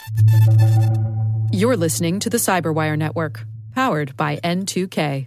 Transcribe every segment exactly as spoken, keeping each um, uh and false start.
You're listening to the Cyberwire Network, powered by N two K.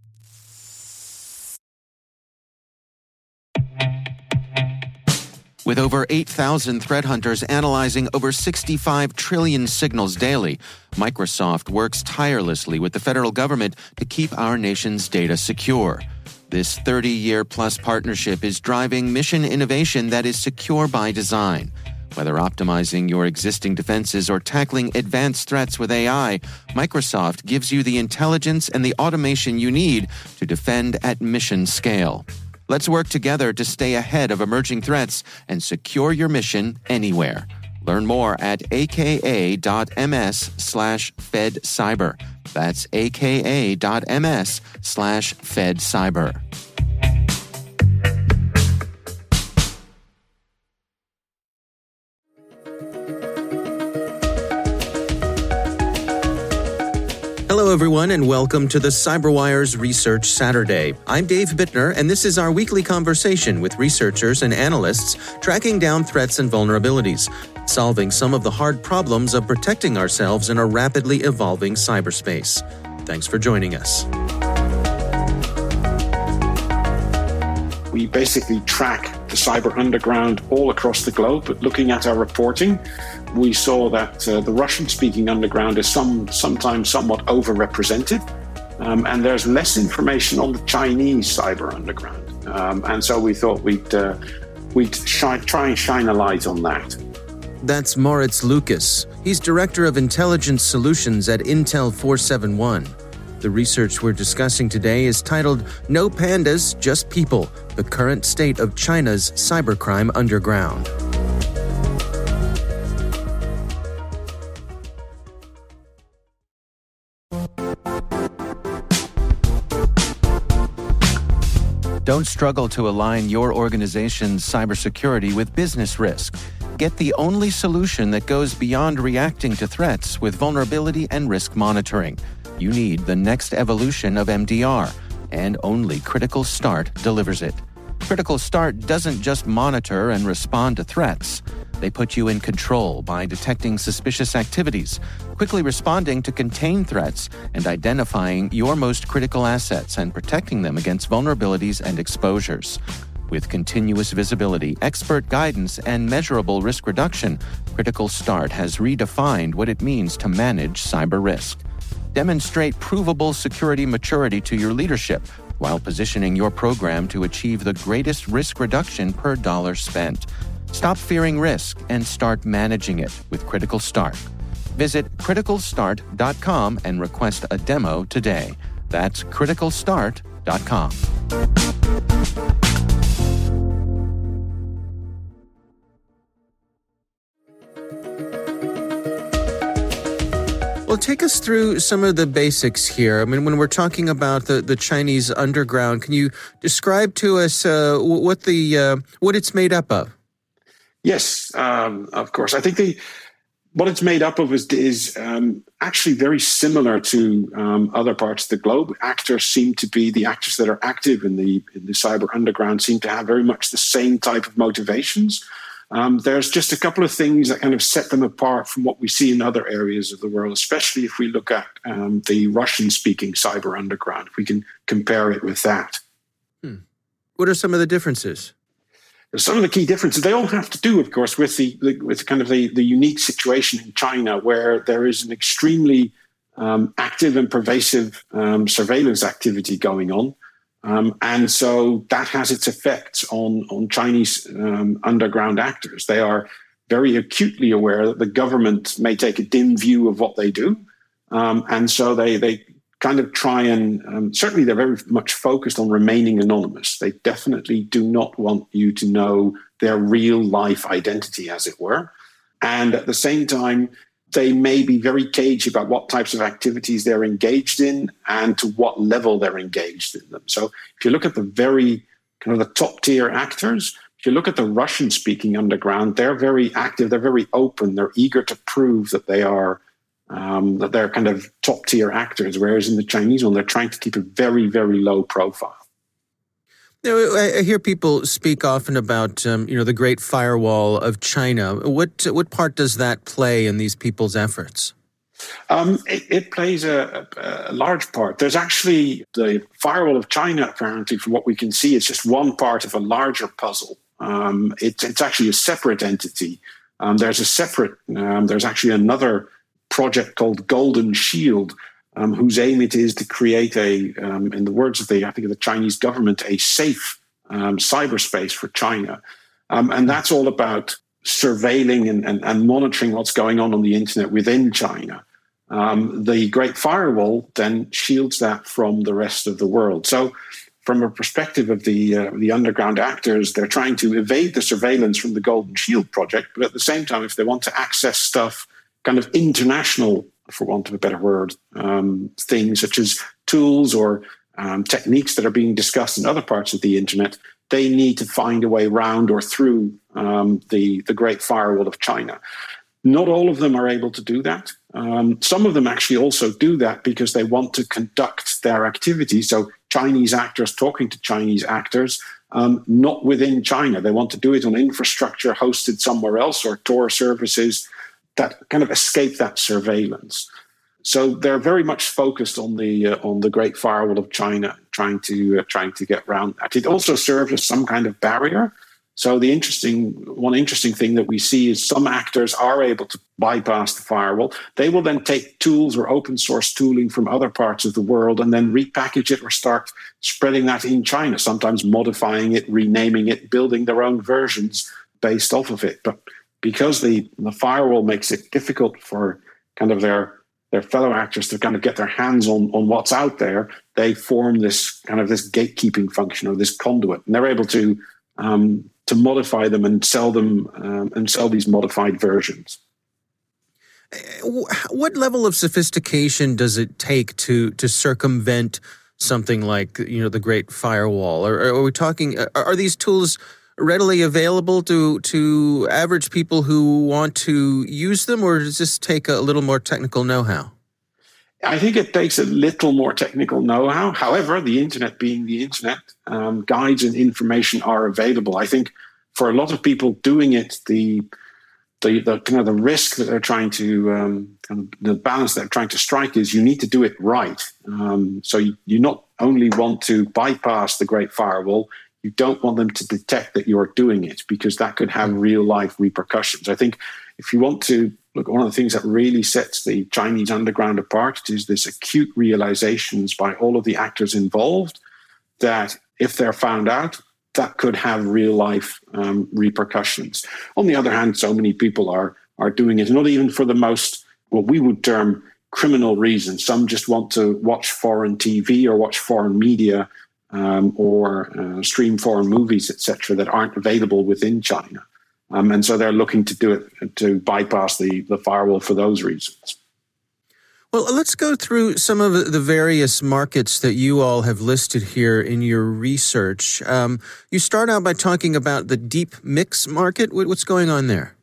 With over eight thousand threat hunters analyzing over sixty-five trillion signals daily, Microsoft works tirelessly with the federal government to keep our nation's data secure. This thirty-year-plus partnership is driving mission innovation that is secure by design. Whether optimizing your existing defenses or tackling advanced threats with A I, Microsoft gives you the intelligence and the automation you need to defend at mission scale. Let's work together to stay ahead of emerging threats and secure your mission anywhere. Learn more at aka.ms slash fedcyber. That's aka.ms slash fedcyber. Hello, everyone, and welcome to the CyberWire's Research Saturday. I'm Dave Bittner, and this is our weekly conversation with researchers and analysts tracking down threats and vulnerabilities, solving some of the hard problems of protecting ourselves in a rapidly evolving cyberspace. Thanks for joining us. We basically track the cyber underground all across the globe, but looking at our reporting, we saw that uh, the Russian-speaking underground is some sometimes somewhat overrepresented, um, and there's less information on the Chinese cyber underground. Um, and so we thought we'd uh, we'd shi- try and shine a light on that. That's Moritz Lucas. He's Director of Intelligence Solutions at Intel four seventy-one. The research we're discussing today is titled No Pandas, Just People, the Current State of China's Cybercrime Underground. Don't struggle to align your organization's cybersecurity with business risk. Get the only solution that goes beyond reacting to threats with vulnerability and risk monitoring. You need the next evolution of M D R, and only Critical Start delivers it. Critical Start doesn't just monitor and respond to threats. They put you in control by detecting suspicious activities, quickly responding to contain threats, and identifying your most critical assets and protecting them against vulnerabilities and exposures. With continuous visibility, expert guidance, and measurable risk reduction, Critical Start has redefined what it means to manage cyber risk. Demonstrate provable security maturity to your leadership while positioning your program to achieve the greatest risk reduction per dollar spent. Stop fearing risk and start managing it with Critical Start. Visit critical start dot com and request a demo today. That's critical start dot com. Well, take us through some of the basics here. I mean, when we're talking about the, the Chinese underground, can you describe to us uh, what the uh, what it's made up of? Yes, um, of course. I think the what it's made up of is, is um, actually very similar to um, other parts of the globe. Actors seem to be, the actors that are active in the in the cyber underground seem to have very much the same type of motivations. Um, there's just a couple of things that kind of set them apart from what we see in other areas of the world, especially if we look at um, the Russian-speaking cyber underground. If we can compare it with that. Hmm. What are some of the differences? Some of the key differences, they all have to do, of course, with the, the with kind of the, the unique situation in China, where there is an extremely um, active and pervasive um, surveillance activity going on. Um, and so that has its effects on, on Chinese um, underground actors. They are very acutely aware that the government may take a dim view of what they do. Um, and so they, they kind of try and, um, certainly they're very much focused on remaining anonymous. They definitely do not want you to know their real life identity, as it were. And at the same time, they may be very cagey about what types of activities they're engaged in and to what level they're engaged in them. So if you look at the very kind of the top tier actors, if you look at the Russian-speaking underground, they're very active, they're very open, they're eager to prove that they are um, that they're kind of top tier actors, whereas in the Chinese one, they're trying to keep a very, very low profile. You know, I hear people speak often about, um, you know, the Great Firewall of China. What what part does that play in these people's efforts? Um, it, it plays a, a, a large part. There's actually the Firewall of China, apparently, from what we can see, is just one part of a larger puzzle. Um, it, it's actually a separate entity. Um, there's a separate, um, there's actually another project called Golden Shield, Um, whose aim it is to create a, um, in the words of the, I think of the Chinese government, a safe um, cyberspace for China. Um, and that's all about surveilling and, and, and monitoring what's going on on the internet within China. Um, the Great Firewall then shields that from the rest of the world. So from a perspective of the, uh, the underground actors, they're trying to evade the surveillance from the Golden Shield project, but at the same time, if they want to access stuff, kind of international, for want of a better word, um, things such as tools or um, techniques that are being discussed in other parts of the internet, they need to find a way around or through um, the, the Great Firewall of China. Not all of them are able to do that. Um, some of them actually also do that because they want to conduct their activities. So Chinese actors talking to Chinese actors, um, not within China. They want to do it on infrastructure hosted somewhere else or Tor services that kind of escape that surveillance. So they're very much focused on the uh, on the Great Firewall of China, trying to uh, trying to get around that. It also serves as some kind of barrier. So the interesting one interesting thing that we see is some actors are able to bypass the firewall. They will then take tools or open source tooling from other parts of the world and then repackage it or start spreading that in China, sometimes modifying it, renaming it, building their own versions based off of it. But because the, the firewall makes it difficult for kind of their their fellow actors to kind of get their hands on, on what's out there, they form this kind of this gatekeeping function or this conduit, and they're able to um, to modify them and sell them um, and sell these modified versions. What level of sophistication does it take to to circumvent something like, you know, the Great Firewall? Or are we talking? Are these tools readily available to to average people who want to use them, or does this take a little more technical know-how? I think it takes a little more technical know-how. However, the internet being the internet, um, guides and information are available. I think for a lot of people doing it, the the, the kind of the risk that they're trying to um, kind of the balance that they're trying to strike is you need to do it right. Um, so you, you not only want to bypass the Great Firewall, you don't want them to detect that you're doing it, because that could have real life repercussions. I think if you want to look, one of the things that really sets the Chinese underground apart is this acute realizations by all of the actors involved that if they're found out, that could have real life um, repercussions. On the other hand, so many people are are doing it, not even for the most, what we would term criminal reasons. Some just want to watch foreign T V or watch foreign media um, or uh, stream foreign movies, et cetera, that aren't available within China. Um, and so they're looking to do it, to bypass the, the firewall for those reasons. Well, let's go through some of the various markets that you all have listed here in your research. Um, you start out by talking about the deep mix market. What's going on there?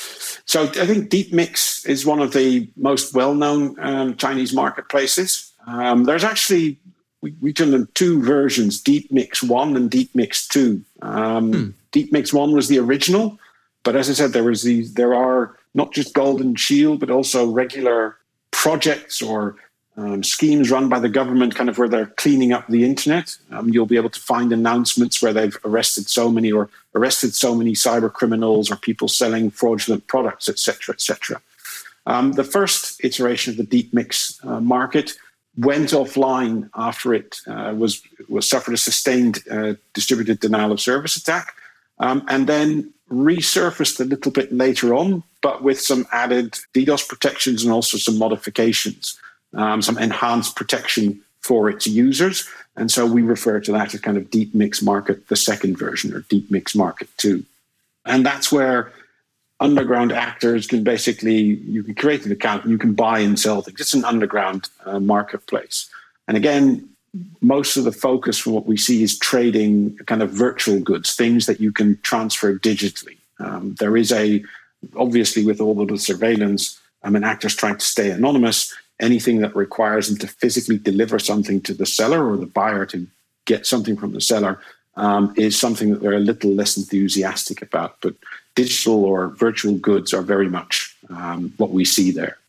So I think deep mix is one of the most well-known um, Chinese marketplaces. Um, there's actually, we, we've done two versions, Deep Mix one and Deep Mix two. Um, hmm. Deep Mix one was the original, but as I said, there was these, there are not just Golden Shield, but also regular projects or um, schemes run by the government, kind of where they're cleaning up the internet. Um, you'll be able to find announcements where they've arrested so many or arrested so many cyber criminals or people selling fraudulent products, et cetera, et cetera. Um, the first iteration of the deep mix uh, market went offline after it uh, was, was suffered a sustained uh, distributed denial of service attack, um, and then resurfaced a little bit later on, but with some added DDoS protections and also some modifications, um, some enhanced protection for its users. And so we refer to that as kind of Deep Mix Market, the second version, or Deep Mix Market two. And that's where underground actors can basically, you can create an account and you can buy and sell things. It's an underground uh, marketplace. And again, most of the focus from what we see is trading kind of virtual goods, things that you can transfer digitally. Um, there is a, obviously with all of the surveillance, I mean, actors trying to stay anonymous, anything that requires them to physically deliver something to the seller or the buyer to get something from the seller, um, is something that they're a little less enthusiastic about. But digital or virtual goods are very much um, what we see there.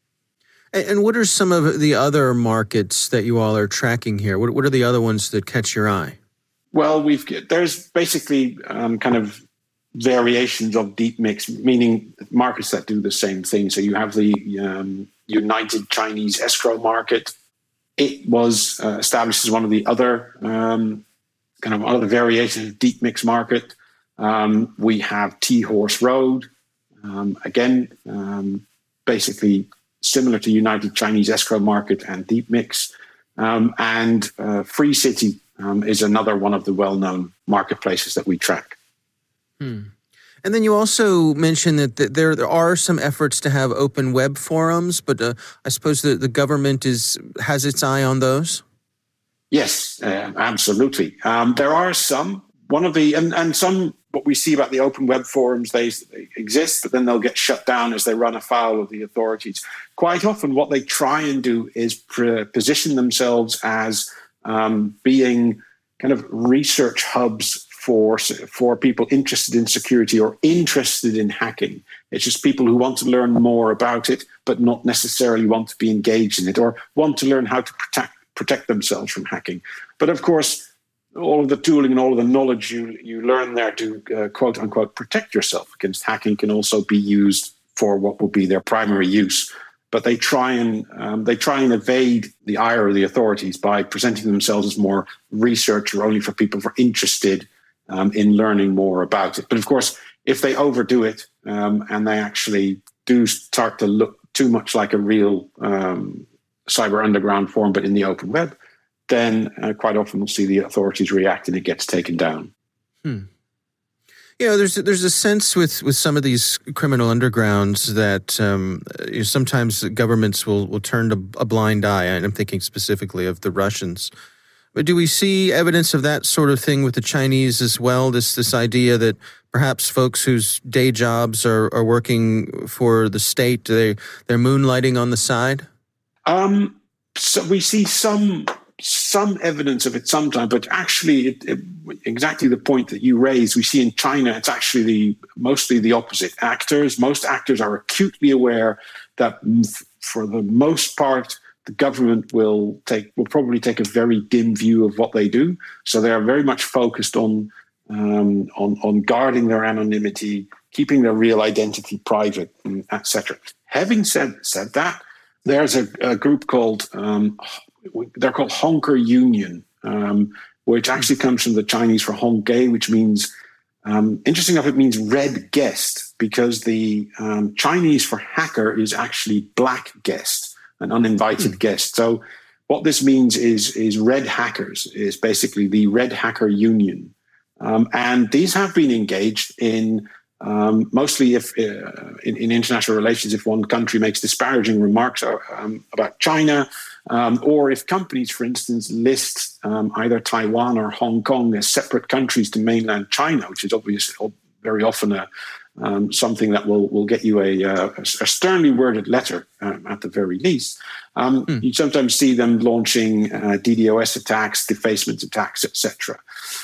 And what are some of the other markets that you all are tracking here? What, what are the other ones that catch your eye? Well, we've there's basically um, kind of variations of deep mix, meaning markets that do the same thing. So you have the um, United Chinese Escrow Market. It was uh, established as one of the other um, kind of other variations of deep mix market. Um, we have T Horse Road, um, again, um, basically similar to United Chinese Escrow Market and deep mix, um, and uh, Free City um, is another one of the well-known marketplaces that we track. Hmm. And then you also mentioned that th- there there are some efforts to have open web forums, but uh, I suppose the, the government is has its eye on those? Yes, uh, absolutely. Um, there are some. One of the and, and some what we see about the open web forums, they, they exist, but then they'll get shut down as they run afoul of the authorities. Quite often, what they try and do is pre- position themselves as um, being kind of research hubs for for people interested in security or interested in hacking. It's just people who want to learn more about it, but not necessarily want to be engaged in it or want to learn how to protect protect themselves from hacking. But of course, all of the tooling and all of the knowledge you, you learn there to uh, quote unquote protect yourself against hacking can also be used for what will be their primary use. But they try and um, they try and evade the ire of the authorities by presenting themselves as more research or only for people who are interested um, in learning more about it. But of course, if they overdo it um, and they actually do start to look too much like a real um, cyber underground forum, but in the open web, then uh, quite often we'll see the authorities react and it gets taken down. Hmm. You know, there's there's a sense with, with some of these criminal undergrounds that um, you know, sometimes governments will, will turn a blind eye, and I'm thinking specifically of the Russians. But do we see evidence of that sort of thing with the Chinese as well, this this idea that perhaps folks whose day jobs are, are working for the state, they, they're moonlighting on the side? Um, so we see some... some evidence of it sometimes, but actually it, it, exactly the point that you raised, we see in China, it's actually the mostly the opposite. Actors, most actors are acutely aware that for the most part, the government will take will probably take a very dim view of what they do. So they are very much focused on um, on, on guarding their anonymity, keeping their real identity private, et cetera. Having said said that, there's a, a group called um, they're called Honker Union, um, which actually comes from the Chinese for Hongke, which means, um, interesting enough, it means red guest, because the um, Chinese for hacker is actually black guest, an uninvited mm. guest. So what this means is, is red hackers, is basically the Red Hacker Union. Um, and these have been engaged in Um, mostly if uh, in, in international relations, if one country makes disparaging remarks um, about China, um, or if companies, for instance, list um, either Taiwan or Hong Kong as separate countries to mainland China, which is obviously very often a, um, something that will, will get you a, a, a sternly worded letter um, at the very least. Um, mm. You sometimes see them launching uh, DDoS attacks, defacement attacks, et cetera.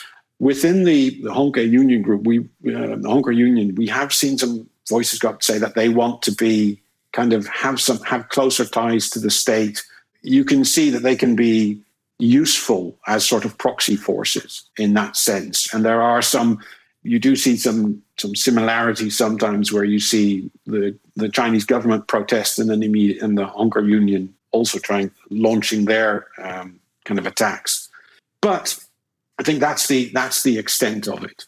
Within the, the Honker Union group, we uh, the Honker Union, we have seen some voices go up to say that they want to be kind of have some have closer ties to the state. You can see that they can be useful as sort of proxy forces in that sense, and there are some. You do see some some similarities sometimes where you see the the Chinese government protest and then immediate and the Honker Union also trying launching their um, kind of attacks, but I think that's the that's the extent of it.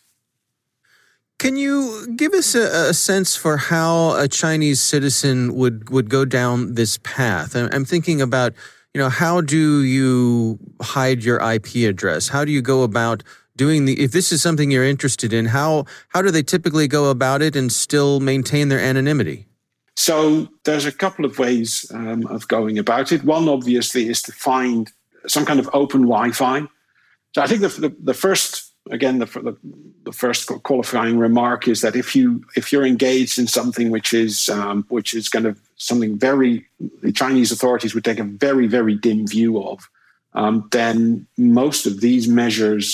Can you give us a, a sense for how a Chinese citizen would, would go down this path? I'm thinking about, you know, how do you hide your I P address? How do you go about doing the, if this is something you're interested in, how how do they typically go about it and still maintain their anonymity? So there's a couple of ways um, of going about it. One, obviously, is to find some kind of open Wi-Fi. So I think the, the, the first, again, the, the the first qualifying remark is that if you if you're engaged in something which is um, which is kind of something very the Chinese authorities would take a very very dim view of, um, then most of these measures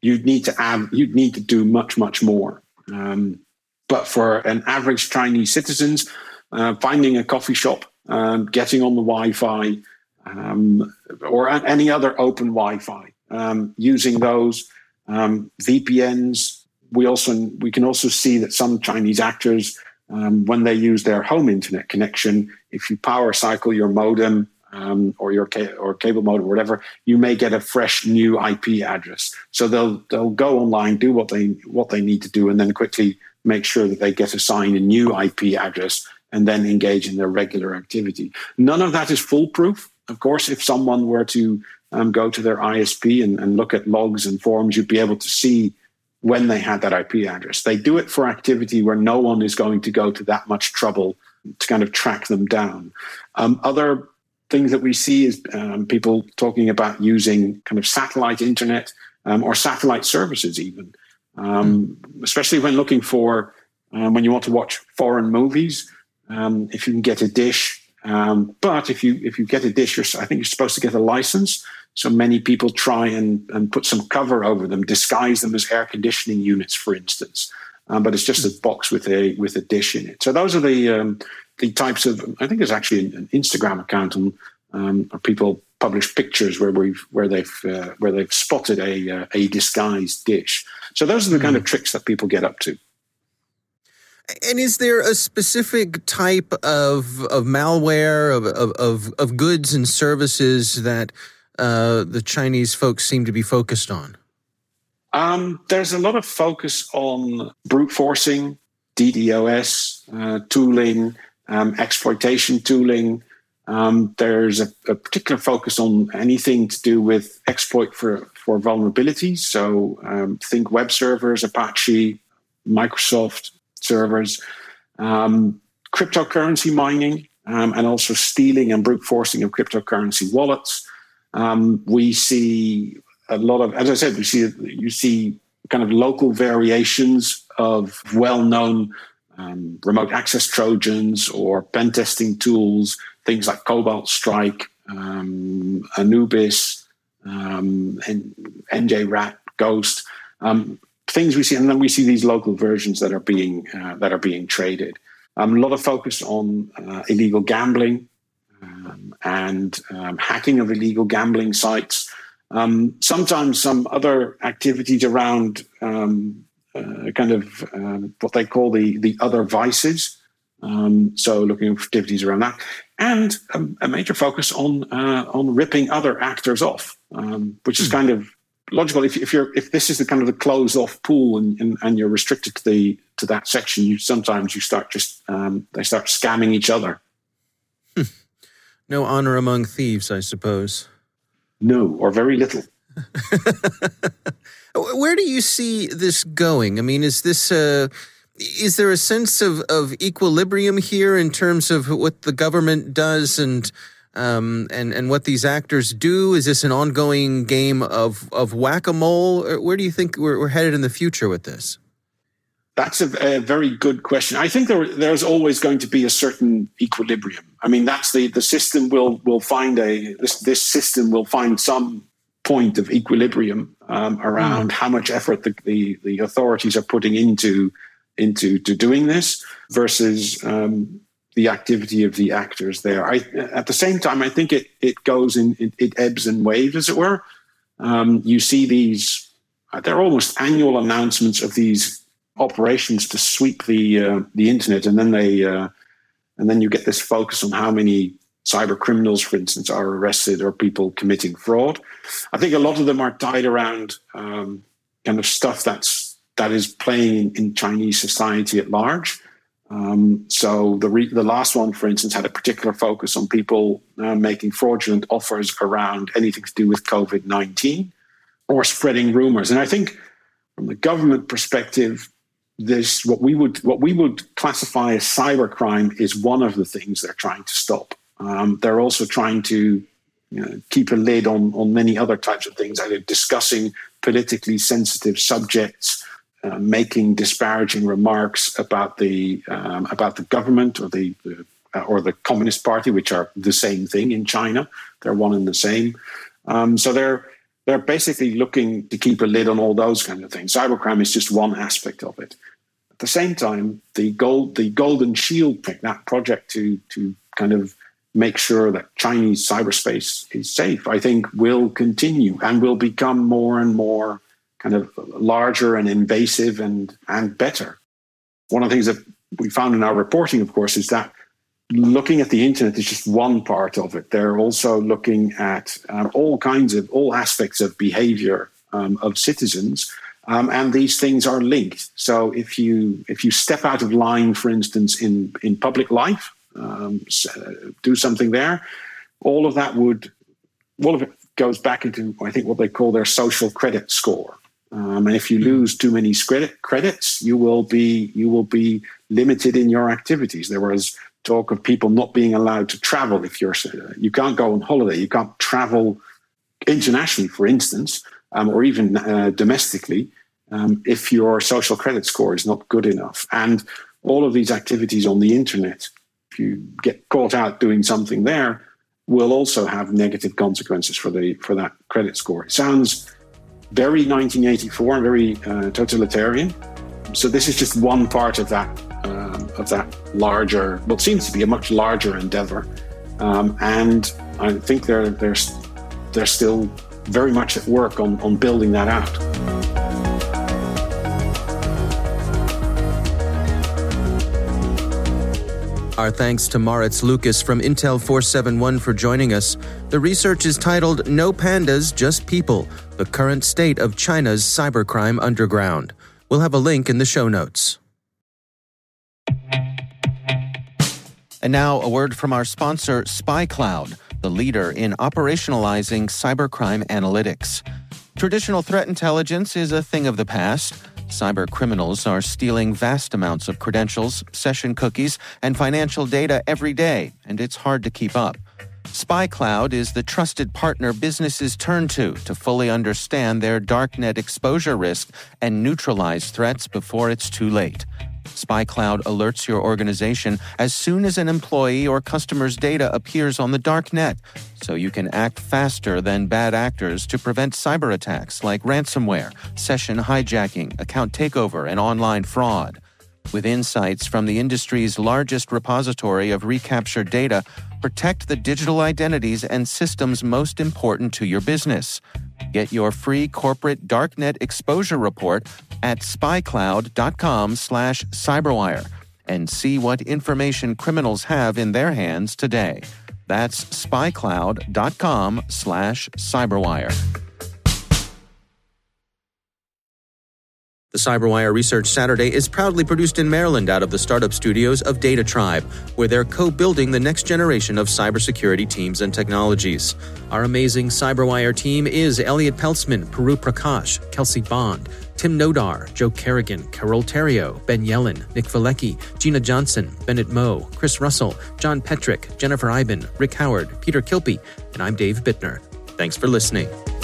you'd need to add, you'd need to do much, much more. Um, but for an average Chinese citizens, uh, finding a coffee shop, um, getting on the Wi-Fi, um, or any other open Wi-Fi, um, using those um, V P Ns. We also we can also see that some Chinese actors, um, when they use their home internet connection, if you power cycle your modem um, or your ca- or cable modem or whatever, you may get a fresh new I P address. So they'll they'll go online, do what they what they need to do, and then quickly make sure that they get assigned a new I P address and then engage in their regular activity. None of that is foolproof. Of course, if someone were to um, go to their I S P and, and look at logs and forms, you'd be able to see when they had that I P address. They do it for activity where no one is going to go to that much trouble to kind of track them down. Um, other things that we see is um, people talking about using kind of satellite internet um, or satellite services even, um, mm. especially when looking for, um, when you want to watch foreign movies, um, if you can get a dish. Um, but if you if you get a dish, you're, I think you're supposed to get a license. So many people try and, and put some cover over them, disguise them as air conditioning units, for instance. Um, but it's just a box with a with a dish in it. So those are the um, the types of. I think there's actually an Instagram account, and um, where people publish pictures where we've where they've uh, where they've spotted a uh, a disguised dish. So those are the mm. kind of tricks that people get up to. And is there a specific type of of malware, of of of, of goods and services that uh, the Chinese folks seem to be focused on? Um, there's a lot of focus on brute forcing, D DoS uh, tooling, um, exploitation tooling. Um, there's a, a particular focus on anything to do with exploit for, for vulnerabilities. So um, think web servers, Apache, Microsoft servers, um, cryptocurrency mining, um, and also stealing and brute forcing of cryptocurrency wallets. Um, we see a lot of, as I said, we see you see kind of local variations of well-known um, remote access Trojans or pen testing tools, things like Cobalt Strike, um, Anubis, um, and N J Rat, Ghost. Um, things we see, and then we see these local versions that are being uh, that are being traded. Um, a lot of focus on uh, illegal gambling um, and um, hacking of illegal gambling sites. Um, sometimes some other activities around um, uh, kind of um, what they call the the other vices. Um, so looking for activities around that, and a, a major focus on uh, on ripping other actors off, um, which is kind of logical. If, if you're if this is the kind of the closed off pool and, and, and you're restricted to the to that section, you sometimes you start just um, they start scamming each other. No honor among thieves, I suppose. No, or very little. Where do you see this going? I mean, is this uh, is there a sense of, of equilibrium here in terms of what the government does and um, and and what these actors do? Is this an ongoing game of of whack-a-mole? Where do you think we're, we're headed in the future with this? That's a, a very good question. I think there, there's always going to be a certain equilibrium. I mean, that's the the system will will find a this this system will find some point of equilibrium um, around mm. how much effort the, the the authorities are putting into into to doing this versus um, the activity of the actors there. I, at the same time, I think it it goes in it, it ebbs and waves, as it were. Um, you see these; they're almost annual announcements of these operations to sweep the uh, the internet, and then they uh, and then you get this focus on how many cyber criminals, for instance, are arrested or people committing fraud. I think a lot of them are tied around um, kind of stuff that's that is playing in Chinese society at large. Um, so the re- the last one, for instance, had a particular focus on people uh, making fraudulent offers around anything to do with COVID nineteen or spreading rumors. And I think from the government perspective, this what we would what we would classify as cybercrime is one of the things they're trying to stop. Um, they're also trying to you know, keep a lid on on many other types of things, either discussing politically sensitive subjects, uh, making disparaging remarks about the um, about the government or the, the uh, or the Communist Party, which are the same thing in China. They're one and the same. Um, so they're they're basically looking to keep a lid on all those kind of things. Cybercrime is just one aspect of it. At the same time, the gold, the Golden Shield, that project to to kind of make sure that Chinese cyberspace is safe, I think will continue and will become more and more kind of larger and invasive and, and better. One of the things that we found in our reporting, of course, is that looking at the internet is just one part of it. They're also looking at um, all kinds of, all aspects of behavior um, of citizens. Um, and these things are linked. So if you if you step out of line, for instance, in, in public life, um, do something there, all of that would, all of it goes back into, I think, what they call their social credit score. Um, and if you lose too many credit credits, you will be you will be limited in your activities. There was talk of people not being allowed to travel. If you're you can't go on holiday, you can't travel internationally, for instance, um, or even uh, domestically, um, if your social credit score is not good enough. And all of these activities on the internet, if you get caught out doing something there, will also have negative consequences for the for that credit score. It sounds very nineteen eighty-four, very uh, totalitarian. So this is just one part of that um, of that larger, what seems to be a much larger endeavor. Um, and I think they're they're they're still very much at work on on building that out. Our thanks to Maurits Lucas from Intel four seventy-one for joining us. The research is titled No Pandas, Just People, The Current State of China's Cybercrime Underground. We'll have a link in the show notes. And now a word from our sponsor, SpyCloud, the leader in operationalizing cybercrime analytics. Traditional threat intelligence is a thing of the past. Cyber criminals are stealing vast amounts of credentials, session cookies, and financial data every day, and it's hard to keep up. SpyCloud is the trusted partner businesses turn to to fully understand their darknet exposure risk and neutralize threats before it's too late. SpyCloud alerts your organization as soon as an employee or customer's data appears on the dark net, so you can act faster than bad actors to prevent cyber attacks like ransomware, session hijacking, account takeover, and online fraud. With insights from the industry's largest repository of recaptured data, protect the digital identities and systems most important to your business. Get your free corporate darknet exposure report at spycloud.com slash cyberwire and see what information criminals have in their hands today. That's spycloud.com slash cyberwire. The CyberWire Research Saturday is proudly produced in Maryland out of the startup studios of Data Tribe, where they're co-building the next generation of cybersecurity teams and technologies. Our amazing CyberWire team is Elliot Peltzman, Puru Prakash, Kelsey Bond, Tim Nodar, Joe Kerrigan, Carol Terrio, Ben Yellen, Nick Valecki, Gina Johnson, Bennett Moe, Chris Russell, John Petrick, Jennifer Iben, Rick Howard, Peter Kilpie, and I'm Dave Bittner. Thanks for listening.